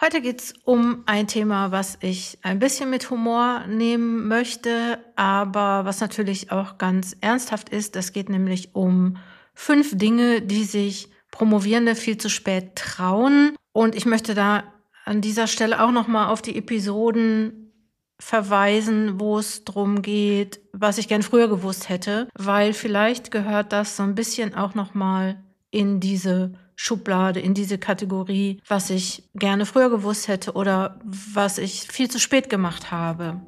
Heute geht es um ein Thema, was ich ein bisschen mit Humor nehmen möchte, aber was natürlich auch ganz ernsthaft ist. Es geht nämlich um 5 Dinge, die sich Promovierende viel zu spät trauen. Und ich möchte da an dieser Stelle auch nochmal auf die Episoden verweisen, wo es darum geht, was ich gern früher gewusst hätte, weil vielleicht gehört das so ein bisschen auch nochmal in diese Schublade, in diese Kategorie, was ich gerne früher gewusst hätte oder was ich viel zu spät gemacht habe.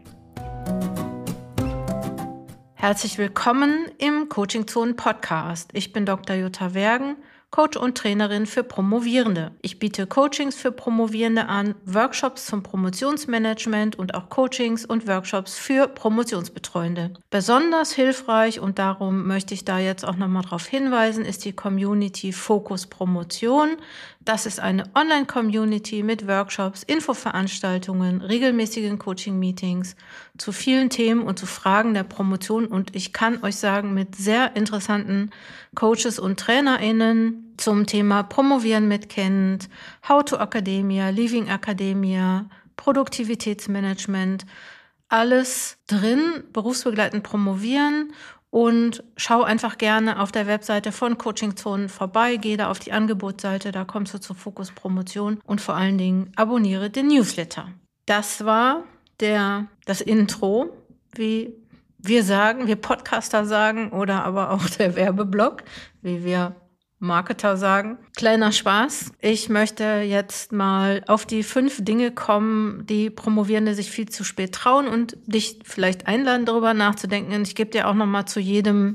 Herzlich willkommen im Coaching Zone Podcast. Ich bin Dr. Jutta Wergen, Coach und Trainerin für Promovierende. Ich biete Coachings für Promovierende an, Workshops zum Promotionsmanagement und auch Coachings und Workshops für Promotionsbetreuende. Besonders hilfreich, und darum möchte ich da jetzt auch nochmal darauf hinweisen, ist die Community Fokus Promotion. Das ist eine Online-Community mit Workshops, Infoveranstaltungen, regelmäßigen Coaching-Meetings zu vielen Themen und zu Fragen der Promotion. Und ich kann euch sagen, mit sehr interessanten Coaches und TrainerInnen zum Thema Promovieren mit Kind, How to Academia, Leaving Academia, Produktivitätsmanagement, alles drin, berufsbegleitend promovieren. Und schau einfach gerne auf der Webseite von Coaching Zone vorbei, geh da auf die Angebotsseite, da kommst du zur Fokus Promotion und vor allen Dingen abonniere den Newsletter. Das war das Intro, wie wir sagen, wir Podcaster sagen, oder aber auch der Werbeblock, wie wir Marketer sagen. Kleiner Spaß. Ich möchte jetzt mal auf die 5 Dinge kommen, die Promovierende sich viel zu spät trauen und dich vielleicht einladen, darüber nachzudenken. Und ich gebe dir auch nochmal zu jedem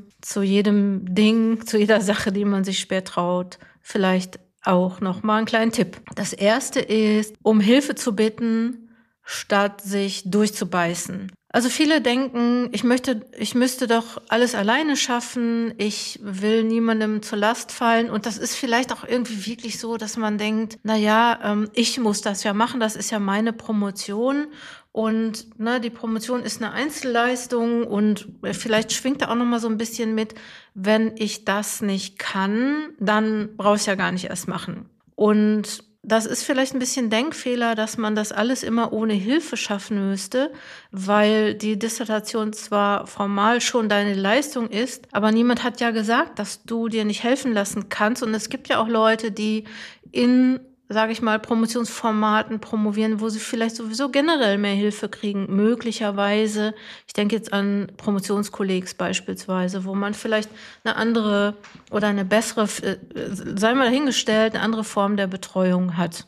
Ding, zu jeder Sache, die man sich spät traut, vielleicht auch nochmal einen kleinen Tipp. Das erste ist, um Hilfe zu bitten, statt sich durchzubeißen. Also viele denken, ich müsste doch alles alleine schaffen, ich will niemandem zur Last fallen. Und das ist vielleicht auch irgendwie wirklich so, dass man denkt, ich muss das ja machen, das ist ja meine Promotion. Und die Promotion ist eine Einzelleistung und vielleicht schwingt da auch noch mal so ein bisschen mit, wenn ich das nicht kann, dann brauche ich es ja gar nicht erst machen. Und das ist vielleicht ein bisschen Denkfehler, dass man das alles immer ohne Hilfe schaffen müsste, weil die Dissertation zwar formal schon deine Leistung ist, aber niemand hat ja gesagt, dass du dir nicht helfen lassen kannst. Und es gibt ja auch Leute, die in, sage ich mal, Promotionsformaten promovieren, wo sie vielleicht sowieso generell mehr Hilfe kriegen, möglicherweise. Ich denke jetzt an Promotionskollegs beispielsweise, wo man vielleicht eine andere oder eine bessere, sei mal dahingestellt, eine andere Form der Betreuung hat.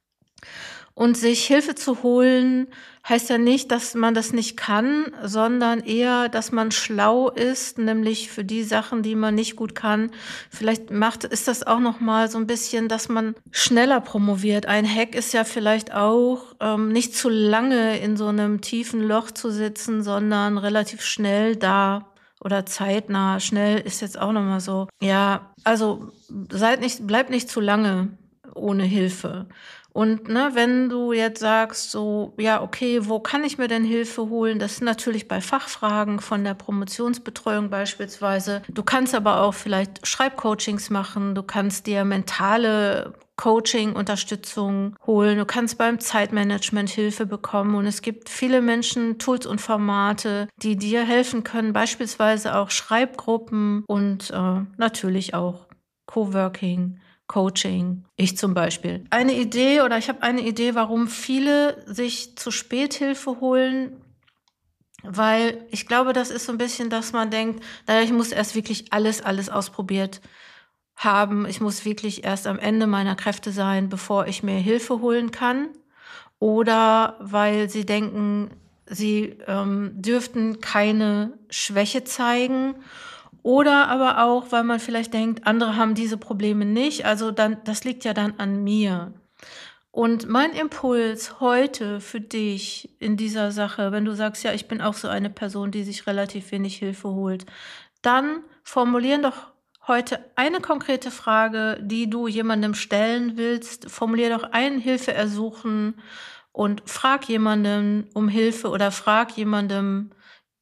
Und sich Hilfe zu holen, heißt ja nicht, dass man das nicht kann, sondern eher, dass man schlau ist, nämlich für die Sachen, die man nicht gut kann. Vielleicht ist das auch noch mal so ein bisschen, dass man schneller promoviert. Ein Hack ist ja vielleicht auch, nicht zu lange in so einem tiefen Loch zu sitzen, sondern relativ schnell da oder zeitnah. Schnell ist jetzt auch noch mal so. Ja, also bleibt nicht zu lange ohne Hilfe. Und wenn du jetzt sagst, so, ja, okay, wo kann ich mir denn Hilfe holen? Das ist natürlich bei Fachfragen von der Promotionsbetreuung beispielsweise. Du kannst aber auch vielleicht Schreibcoachings machen, du kannst dir mentale Coaching-Unterstützung holen, du kannst beim Zeitmanagement Hilfe bekommen und es gibt viele Menschen, Tools und Formate, die dir helfen können, beispielsweise auch Schreibgruppen und natürlich auch Coworking, Coaching, ich zum Beispiel. Ich habe eine Idee, warum viele sich zu spät Hilfe holen, weil ich glaube, das ist so ein bisschen, dass man denkt, ich muss erst wirklich alles ausprobiert haben. Ich muss wirklich erst am Ende meiner Kräfte sein, bevor ich mir Hilfe holen kann. Oder weil sie denken, sie dürften keine Schwäche zeigen. Oder aber auch, weil man vielleicht denkt, andere haben diese Probleme nicht, also das liegt ja dann an mir. Und mein Impuls heute für dich in dieser Sache, wenn du sagst, ja, ich bin auch so eine Person, die sich relativ wenig Hilfe holt, dann formulieren doch heute eine konkrete Frage, die du jemandem stellen willst. Formulier doch ein Hilfeersuchen und frag jemanden um Hilfe oder frag jemanden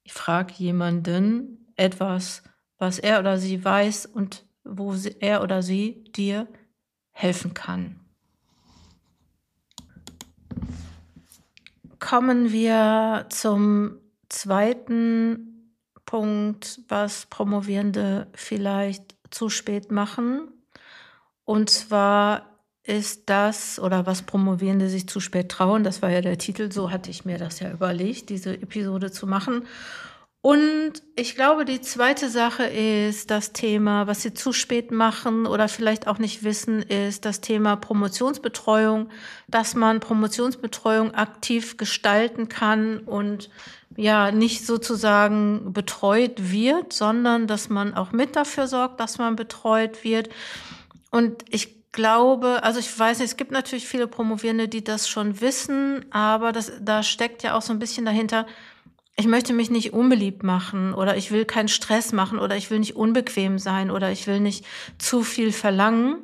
etwas, was er oder sie weiß und wo er oder sie dir helfen kann. kommen wir zum zweiten Punkt, was Promovierende vielleicht zu spät machen. Und zwar ist das, oder was Promovierende sich zu spät trauen, das war ja der Titel, so hatte ich mir das ja überlegt, diese Episode zu machen. Und ich glaube, die zweite Sache ist das Thema, was sie zu spät machen oder vielleicht auch nicht wissen, ist das Thema Promotionsbetreuung, dass man Promotionsbetreuung aktiv gestalten kann und ja, nicht sozusagen betreut wird, sondern dass man auch mit dafür sorgt, dass man betreut wird. Und ich glaube, also ich weiß nicht, es gibt natürlich viele Promovierende, die das schon wissen, aber da steckt ja auch so ein bisschen dahinter, ich möchte mich nicht unbeliebt machen oder ich will keinen Stress machen oder ich will nicht unbequem sein oder ich will nicht zu viel verlangen.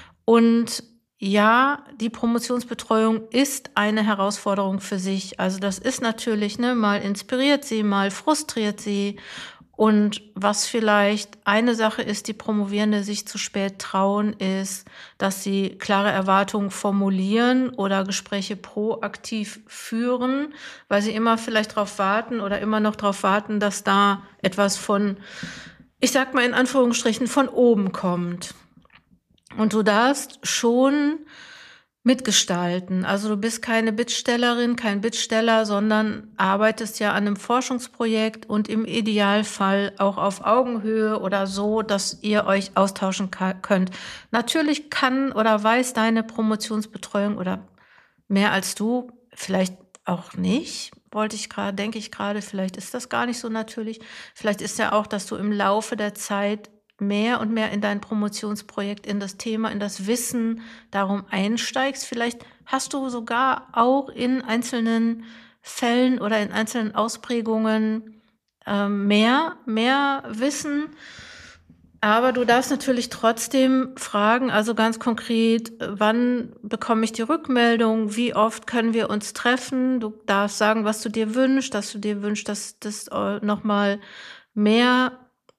Und ja, die Promotionsbetreuung ist eine Herausforderung für sich. Also das ist natürlich, mal inspiriert sie, mal frustriert sie. Und was vielleicht eine Sache ist, die Promovierende sich zu spät trauen, ist, dass sie klare Erwartungen formulieren oder Gespräche proaktiv führen, weil sie immer vielleicht darauf warten oder immer noch darauf warten, dass da etwas von, ich sag mal in Anführungsstrichen, von oben kommt. Und du darfst schon mitgestalten. Also du bist keine Bittstellerin, kein Bittsteller, sondern arbeitest ja an einem Forschungsprojekt und im Idealfall auch auf Augenhöhe oder so, dass ihr euch austauschen könnt. Natürlich kann oder weiß deine Promotionsbetreuung oder mehr als du, vielleicht auch nicht, denke ich gerade, vielleicht ist das gar nicht so natürlich. Vielleicht ist ja auch, dass du im Laufe der Zeit mehr und mehr in dein Promotionsprojekt, in das Thema, in das Wissen darum einsteigst. Vielleicht hast du sogar auch in einzelnen Fällen oder in einzelnen Ausprägungen mehr Wissen. Aber du darfst natürlich trotzdem fragen, also ganz konkret, wann bekomme ich die Rückmeldung, wie oft können wir uns treffen? Du darfst sagen, was du dir wünschst, dass das nochmal mehr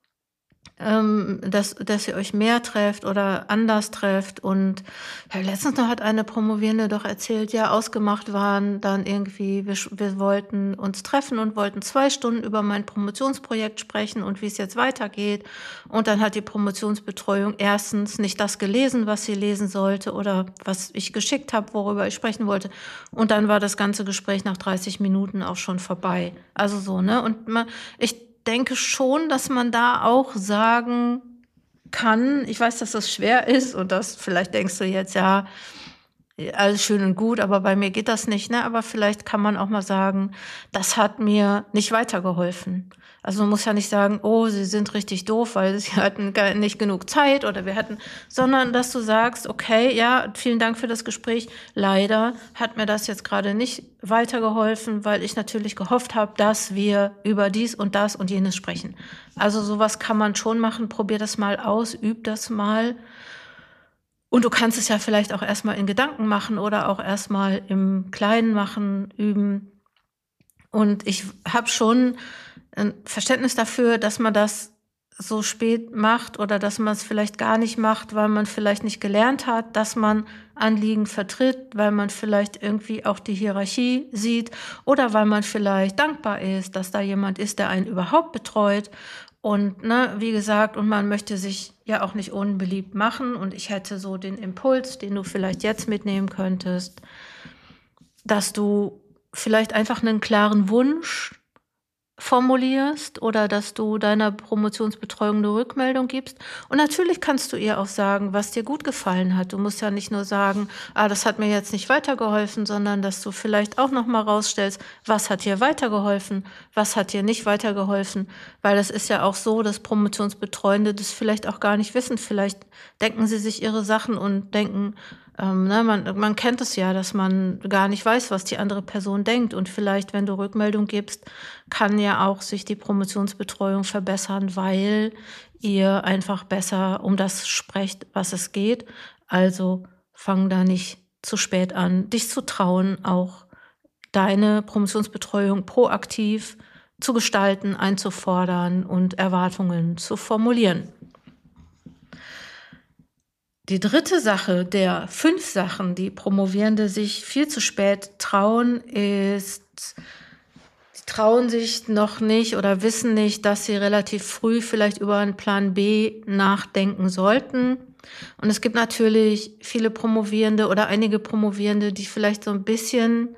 dass ihr euch mehr trefft oder anders trefft. Und ja, letztens noch hat eine Promovierende doch erzählt, ja, ausgemacht waren dann irgendwie, wir wollten uns treffen und wollten 2 Stunden über mein Promotionsprojekt sprechen und wie es jetzt weitergeht. Und dann hat die Promotionsbetreuung erstens nicht das gelesen, was sie lesen sollte oder was ich geschickt habe, worüber ich sprechen wollte. Und dann war das ganze Gespräch nach 30 Minuten auch schon vorbei. Also so, ne? Und ich denke schon, dass man da auch sagen kann, ich weiß, dass das schwer ist und das vielleicht denkst du jetzt, ja, alles schön und gut, aber bei mir geht das nicht, ne? Aber vielleicht kann man auch mal sagen, das hat mir nicht weitergeholfen. Also man muss ja nicht sagen, oh, sie sind richtig doof, weil sie hatten nicht genug Zeit oder sondern dass du sagst, okay, ja, vielen Dank für das Gespräch. Leider hat mir das jetzt gerade nicht weitergeholfen, weil ich natürlich gehofft habe, dass wir über dies und das und jenes sprechen. Also sowas kann man schon machen. Probier das mal aus, üb das mal. Und du kannst es ja vielleicht auch erstmal in Gedanken machen oder auch erstmal im Kleinen machen, üben. Und ich habe schon ein Verständnis dafür, dass man das so spät macht oder dass man es vielleicht gar nicht macht, weil man vielleicht nicht gelernt hat, dass man Anliegen vertritt, weil man vielleicht irgendwie auch die Hierarchie sieht oder weil man vielleicht dankbar ist, dass da jemand ist, der einen überhaupt betreut. Und wie gesagt, und man möchte sich ja auch nicht unbeliebt machen. Und ich hätte so den Impuls, den du vielleicht jetzt mitnehmen könntest, dass du vielleicht einfach einen klaren Wunsch formulierst oder dass du deiner Promotionsbetreuung eine Rückmeldung gibst. Und natürlich kannst du ihr auch sagen, was dir gut gefallen hat. Du musst ja nicht nur sagen, das hat mir jetzt nicht weitergeholfen, sondern dass du vielleicht auch noch mal rausstellst, was hat dir weitergeholfen, was hat dir nicht weitergeholfen. Weil es ist ja auch so, dass Promotionsbetreuende das vielleicht auch gar nicht wissen. Vielleicht denken sie sich ihre Sachen und denken, man kennt es ja, dass man gar nicht weiß, was die andere Person denkt. Und vielleicht, wenn du Rückmeldung gibst, kann ja auch sich die Promotionsbetreuung verbessern, weil ihr einfach besser um das sprecht, was es geht. Also fang da nicht zu spät an, dich zu trauen, auch deine Promotionsbetreuung proaktiv zu gestalten, einzufordern und Erwartungen zu formulieren. Die dritte Sache der 5 Sachen, die Promovierende sich viel zu spät trauen, ist die trauen sich noch nicht oder wissen nicht, dass sie relativ früh vielleicht über einen Plan B nachdenken sollten. Und es gibt natürlich viele Promovierende oder einige Promovierende, die vielleicht so ein bisschen,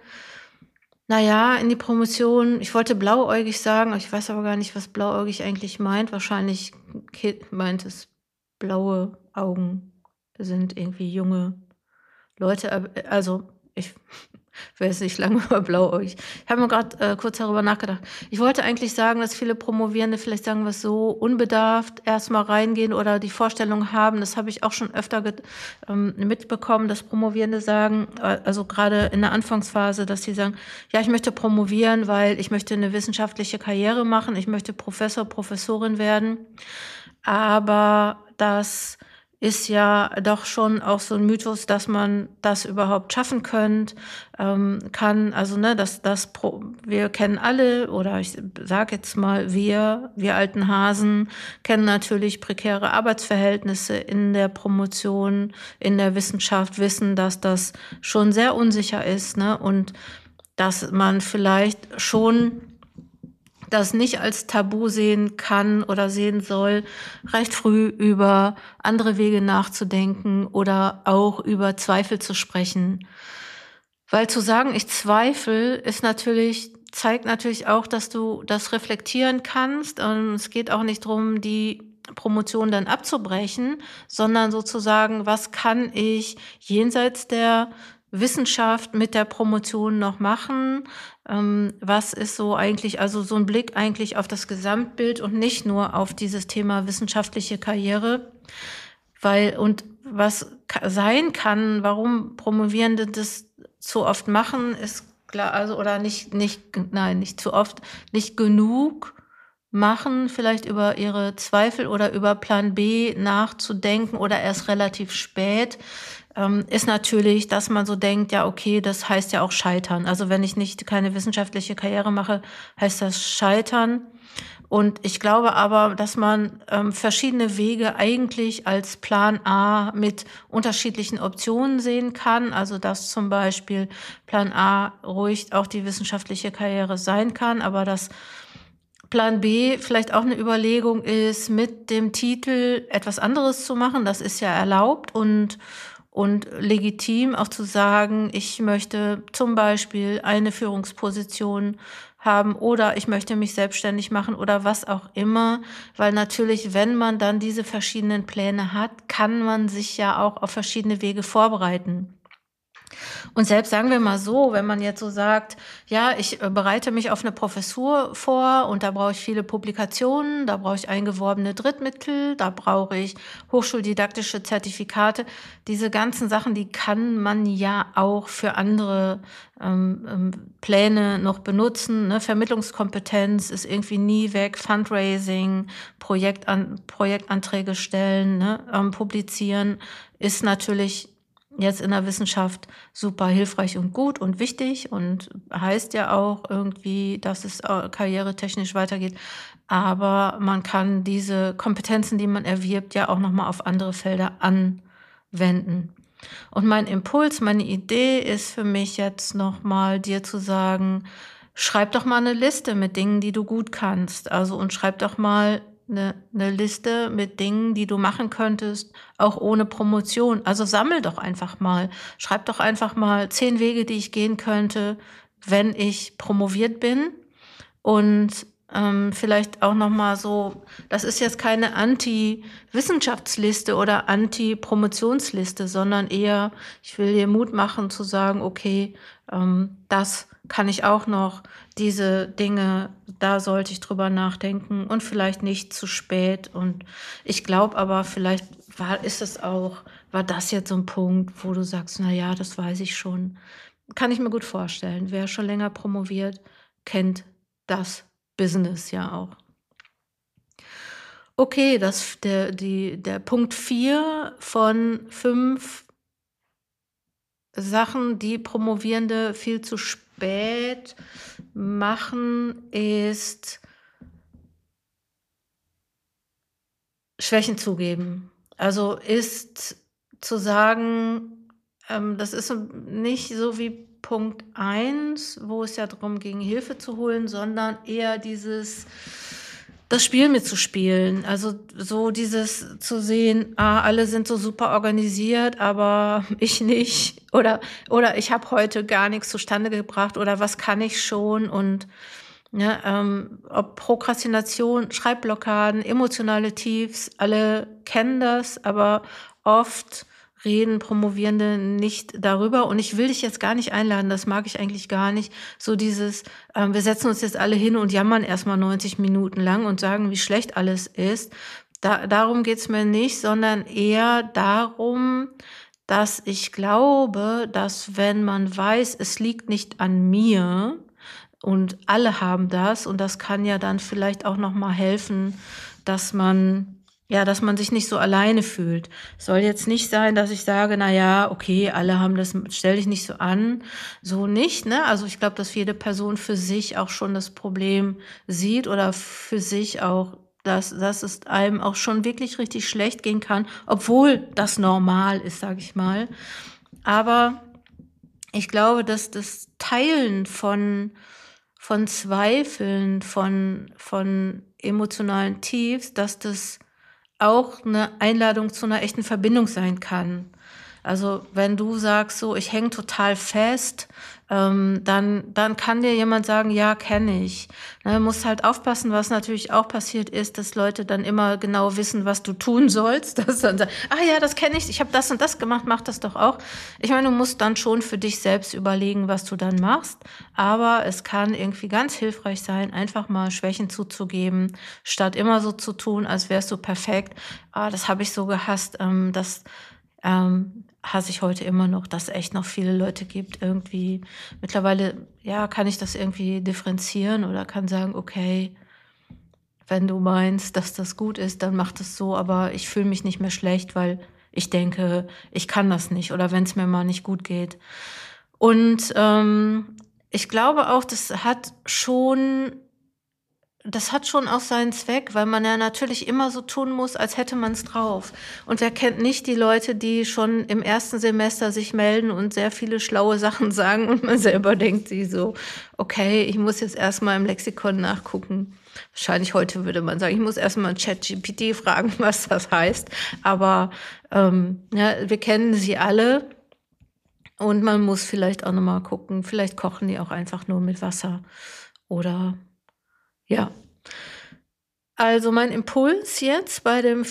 in die Promotion, ich wollte blauäugig sagen, ich weiß aber gar nicht, was blauäugig eigentlich meint. Wahrscheinlich meint es blaue Augen sind irgendwie junge Leute, also ich will jetzt nicht lange über blauäugig. Ich habe mir gerade kurz darüber nachgedacht. Ich wollte eigentlich sagen, dass viele Promovierende, vielleicht sagen wir es so, unbedarft erstmal reingehen oder die Vorstellung haben, das habe ich auch schon öfter mitbekommen, dass Promovierende sagen, also gerade in der Anfangsphase, dass sie sagen, ja, ich möchte promovieren, weil ich möchte eine wissenschaftliche Karriere machen, ich möchte Professor, Professorin werden, aber das ist ja doch schon auch so ein Mythos, dass man das überhaupt schaffen kann. Also wir kennen alle, oder ich sage jetzt mal, wir alten Hasen kennen natürlich prekäre Arbeitsverhältnisse in der Promotion, in der Wissenschaft, wissen, dass das schon sehr unsicher ist, ne? Und dass man vielleicht schon das nicht als Tabu sehen kann oder sehen soll, recht früh über andere Wege nachzudenken oder auch über Zweifel zu sprechen. Weil zu sagen, ich zweifle, zeigt natürlich auch, dass du das reflektieren kannst. Und es geht auch nicht darum, die Promotion dann abzubrechen, sondern sozusagen, was kann ich jenseits der Wissenschaft mit der Promotion noch machen? Was ist so eigentlich, also so ein Blick eigentlich auf das Gesamtbild und nicht nur auf dieses Thema wissenschaftliche Karriere, und was sein kann, warum Promovierende das zu oft machen, ist klar, also oder nicht zu oft, nicht genug machen, vielleicht über ihre Zweifel oder über Plan B nachzudenken oder erst relativ spät, ist natürlich, dass man so denkt, ja, okay, das heißt ja auch scheitern. Also wenn ich keine wissenschaftliche Karriere mache, heißt das scheitern. Und ich glaube aber, dass man verschiedene Wege eigentlich als Plan A mit unterschiedlichen Optionen sehen kann. Also dass zum Beispiel Plan A ruhig auch die wissenschaftliche Karriere sein kann, aber dass Plan B vielleicht auch eine Überlegung ist, mit dem Titel etwas anderes zu machen. Das ist ja erlaubt und legitim, auch zu sagen, ich möchte zum Beispiel eine Führungsposition haben oder ich möchte mich selbstständig machen oder was auch immer, weil natürlich, wenn man dann diese verschiedenen Pläne hat, kann man sich ja auch auf verschiedene Wege vorbereiten. Und selbst sagen wir mal so, wenn man jetzt so sagt, ja, ich bereite mich auf eine Professur vor und da brauche ich viele Publikationen, da brauche ich eingeworbene Drittmittel, da brauche ich hochschuldidaktische Zertifikate. Diese ganzen Sachen, die kann man ja auch für andere Pläne noch benutzen. Ne? Vermittlungskompetenz ist irgendwie nie weg, Fundraising, Projektanträge stellen, ne? Publizieren ist natürlich jetzt in der Wissenschaft super hilfreich und gut und wichtig und heißt ja auch irgendwie, dass es karrieretechnisch weitergeht. Aber man kann diese Kompetenzen, die man erwirbt, ja auch nochmal auf andere Felder anwenden. Und mein Impuls, meine Idee ist für mich jetzt nochmal dir zu sagen, schreib doch mal eine Liste mit Dingen, die du gut kannst. Also und schreib doch mal eine Liste mit Dingen, die du machen könntest, auch ohne Promotion. Also sammel doch einfach mal. Schreib doch einfach mal 10 Wege, die ich gehen könnte, wenn ich promoviert bin. Und vielleicht auch nochmal so, das ist jetzt keine Anti-Wissenschaftsliste oder Anti-Promotionsliste, sondern eher, ich will dir Mut machen zu sagen, okay, das kann ich auch noch, diese Dinge, da sollte ich drüber nachdenken und vielleicht nicht zu spät. Und ich glaube aber, vielleicht war das jetzt so ein Punkt, wo du sagst, na ja, das weiß ich schon. Kann ich mir gut vorstellen. Wer schon länger promoviert, kennt das Business ja auch. Okay, der Punkt 4 von 5 Sachen, die Promovierende viel zu spät machen, ist Schwächen zugeben. Also ist zu sagen, das ist nicht so wie Punkt 1, wo es ja darum ging, Hilfe zu holen, sondern eher das Spiel mitzuspielen. Also so dieses zu sehen, alle sind so super organisiert, aber ich nicht. Oder ich habe heute gar nichts zustande gebracht oder was kann ich schon und ob Prokrastination, Schreibblockaden, emotionale Tiefs, alle kennen das, aber oft reden Promovierende nicht darüber. Und ich will dich jetzt gar nicht einladen, das mag ich eigentlich gar nicht. So dieses, wir setzen uns jetzt alle hin und jammern erstmal 90 Minuten lang und sagen, wie schlecht alles ist. Darum geht's mir nicht, sondern eher darum, dass ich glaube, dass wenn man weiß, es liegt nicht an mir, und alle haben das und das kann ja dann vielleicht auch noch mal helfen, dass man sich nicht so alleine fühlt. Soll jetzt nicht sein, dass ich sage, na ja, okay, alle haben das, stell dich nicht so an, so nicht, ne? Also ich glaube, dass jede Person für sich auch schon das Problem sieht oder für sich auch, dass es einem auch schon wirklich richtig schlecht gehen kann, obwohl das normal ist, sage ich mal. Aber ich glaube, dass das Teilen von Zweifeln, von emotionalen Tiefs, dass das auch eine Einladung zu einer echten Verbindung sein kann. Also wenn du sagst so, ich hänge total fest, dann kann dir jemand sagen, ja, kenne ich. Ne, musst halt aufpassen, was natürlich auch passiert ist, dass Leute dann immer genau wissen, was du tun sollst. Dass dann sagen, ja, das kenne ich habe das und das gemacht, mach das doch auch. Ich meine, du musst dann schon für dich selbst überlegen, was du dann machst. Aber es kann irgendwie ganz hilfreich sein, einfach mal Schwächen zuzugeben, statt immer so zu tun, als wärst du perfekt. Das habe ich so gehasst, das hasse ich heute immer noch, dass es echt noch viele Leute gibt, irgendwie. Mittlerweile, ja, kann ich das irgendwie differenzieren oder kann sagen, okay, wenn du meinst, dass das gut ist, dann mach das so, aber ich fühle mich nicht mehr schlecht, weil ich denke, ich kann das nicht oder wenn es mir mal nicht gut geht. Und ich glaube auch, das hat schon auch seinen Zweck, weil man ja natürlich immer so tun muss, als hätte man es drauf. Und wer kennt nicht die Leute, die schon im ersten Semester sich melden und sehr viele schlaue Sachen sagen und man selber denkt sie so, okay, ich muss jetzt erstmal im Lexikon nachgucken. Wahrscheinlich heute würde man sagen, ich muss erstmal ChatGPT fragen, was das heißt. Aber wir kennen sie alle und man muss vielleicht auch nochmal gucken. Vielleicht kochen die auch einfach nur mit Wasser oder ja. Also mein Impuls jetzt bei der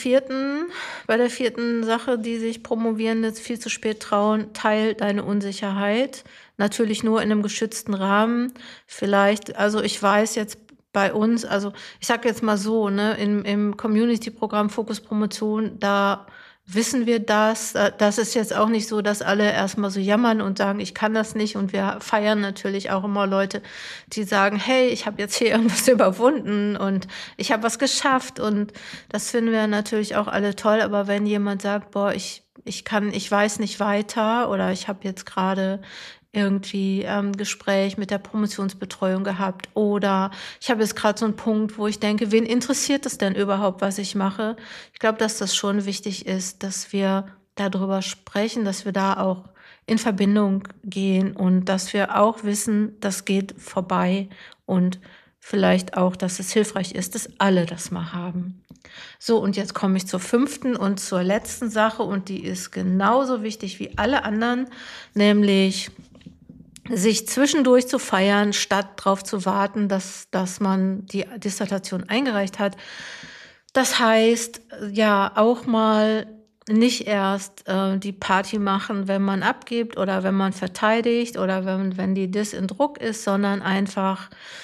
vierten Sache, die sich Promovierende viel zu spät trauen, teil deine Unsicherheit. Natürlich nur in einem geschützten Rahmen. Vielleicht, also ich weiß jetzt bei uns, also ich sage jetzt mal so, ne, im Community-Programm Fokus Promotion, da wissen wir das. Das ist jetzt auch nicht so, dass alle erstmal so jammern und sagen, ich kann das nicht. Und wir feiern natürlich auch immer Leute, die sagen, hey, ich habe jetzt hier irgendwas überwunden und ich habe was geschafft. Und das finden wir natürlich auch alle toll. Aber wenn jemand sagt, boah, ich weiß nicht weiter oder ich habe jetzt gerade irgendwie Gespräch mit der Promotionsbetreuung gehabt oder ich habe jetzt gerade so einen Punkt, wo ich denke, wen interessiert es denn überhaupt, was ich mache? Ich glaube, dass das schon wichtig ist, dass wir darüber sprechen, dass wir da auch in Verbindung gehen und dass wir auch wissen, das geht vorbei und vielleicht auch, dass es hilfreich ist, dass alle das mal haben. So, und jetzt komme ich zur 5. und zur letzten Sache und die ist genauso wichtig wie alle anderen, nämlich sich zwischendurch zu feiern, statt darauf zu warten, dass man die Dissertation eingereicht hat. Das heißt, ja, auch mal nicht erst die Party machen, wenn man abgibt oder wenn man verteidigt oder wenn die Diss in Druck ist, sondern einfach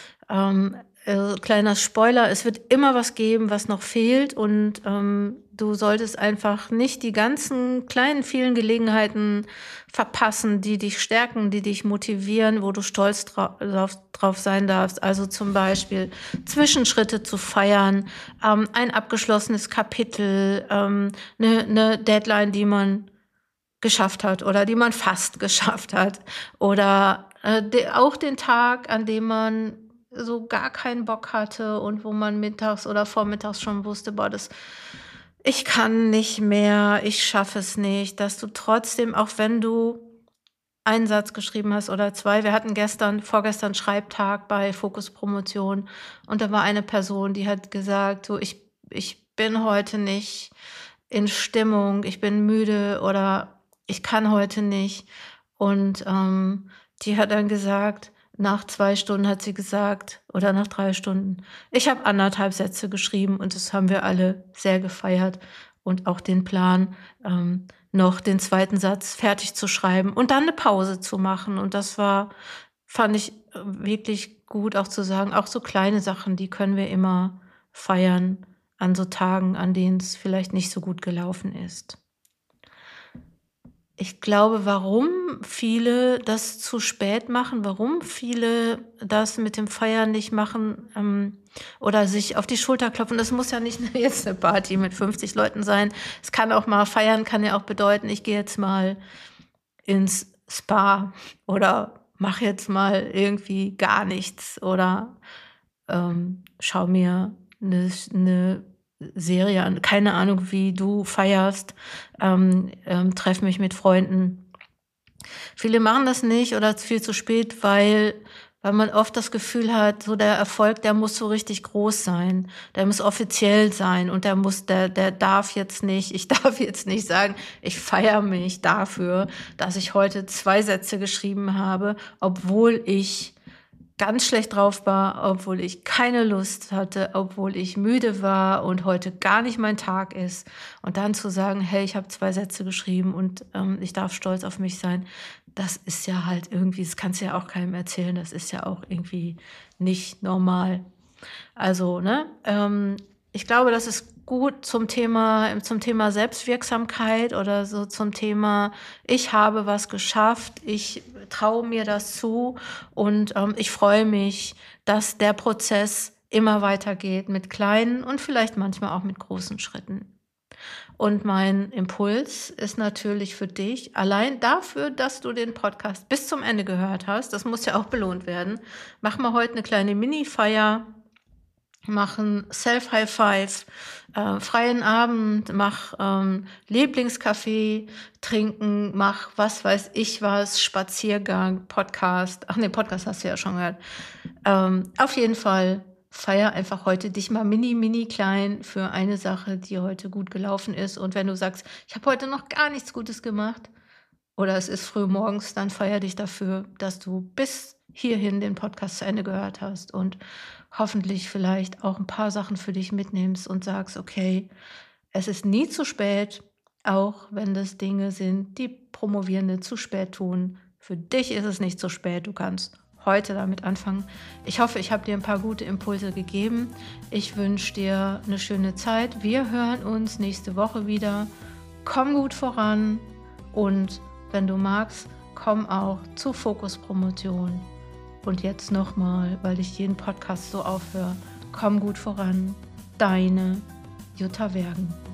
kleiner Spoiler, es wird immer was geben, was noch fehlt und du solltest einfach nicht die ganzen kleinen, vielen Gelegenheiten verpassen, die dich stärken, die dich motivieren, wo du stolz drauf sein darfst. Also zum Beispiel Zwischenschritte zu feiern, ein abgeschlossenes Kapitel, eine Deadline, die man geschafft hat oder die man fast geschafft hat oder auch den Tag, an dem man so gar keinen Bock hatte und wo man mittags oder vormittags schon wusste, boah, ich kann nicht mehr, ich schaffe es nicht, dass du trotzdem, auch wenn du einen Satz geschrieben hast oder 2. Wir hatten vorgestern Schreibtag bei Fokus Promotion und da war eine Person, die hat gesagt, so ich bin heute nicht in Stimmung, ich bin müde oder ich kann heute nicht. Und die hat dann gesagt, nach 2 Stunden hat sie gesagt, oder nach 3 Stunden, ich habe 1,5 Sätze geschrieben und das haben wir alle sehr gefeiert und auch den Plan, noch den 2. Satz fertig zu schreiben und dann eine Pause zu machen. Und das fand ich wirklich gut auch zu sagen, auch so kleine Sachen, die können wir immer feiern an so Tagen, an denen es vielleicht nicht so gut gelaufen ist. Ich glaube, warum viele das zu spät machen, warum viele das mit dem Feiern nicht machen, oder sich auf die Schulter klopfen. Das muss ja nicht jetzt eine Party mit 50 Leuten sein. Es kann auch mal feiern, kann ja auch bedeuten, ich gehe jetzt mal ins Spa oder mache jetzt mal irgendwie gar nichts oder schau mir eine Serie an. Keine Ahnung, wie du feierst, treffe mich mit Freunden. Viele machen das nicht oder viel zu spät, weil man oft das Gefühl hat, so der Erfolg, der muss so richtig groß sein, der muss offiziell sein und der darf jetzt nicht, ich darf jetzt nicht sagen, ich feiere mich dafür, dass ich heute 2 Sätze geschrieben habe, obwohl ich ganz schlecht drauf war, obwohl ich keine Lust hatte, obwohl ich müde war und heute gar nicht mein Tag ist. Und dann zu sagen, hey, ich habe 2 Sätze geschrieben und ich darf stolz auf mich sein, das ist ja halt irgendwie, das kannst du ja auch keinem erzählen, das ist ja auch irgendwie nicht normal. Also, ne, ich glaube, das ist gut zum Thema Selbstwirksamkeit oder so zum Thema, ich habe was geschafft, ich traue mir das zu und ich freue mich, dass der Prozess immer weitergeht mit kleinen und vielleicht manchmal auch mit großen Schritten. Und mein Impuls ist natürlich für dich, allein dafür, dass du den Podcast bis zum Ende gehört hast, das muss ja auch belohnt werden, mach mal heute eine kleine Mini-Feier, machen Self-High-Five, freien Abend, mach Lieblingskaffee trinken, mach was weiß ich was, Spaziergang, Podcast. Ach nee, Podcast hast du ja schon gehört. Auf jeden Fall feier einfach heute dich mal mini klein für eine Sache, die heute gut gelaufen ist. Und wenn du sagst, ich habe heute noch gar nichts Gutes gemacht oder es ist früh morgens, dann feier dich dafür, dass du bis hierhin den Podcast zu Ende gehört hast und hoffentlich vielleicht auch ein paar Sachen für dich mitnimmst und sagst, okay, es ist nie zu spät, auch wenn das Dinge sind, die Promovierende zu spät tun. Für dich ist es nicht zu spät, du kannst heute damit anfangen. Ich hoffe, ich habe dir ein paar gute Impulse gegeben. Ich wünsche dir eine schöne Zeit. Wir hören uns nächste Woche wieder. Komm gut voran und wenn du magst, komm auch zu Fokus Promotion. Und jetzt nochmal, weil ich jeden Podcast so aufhöre, komm gut voran, deine Jutta Wergen.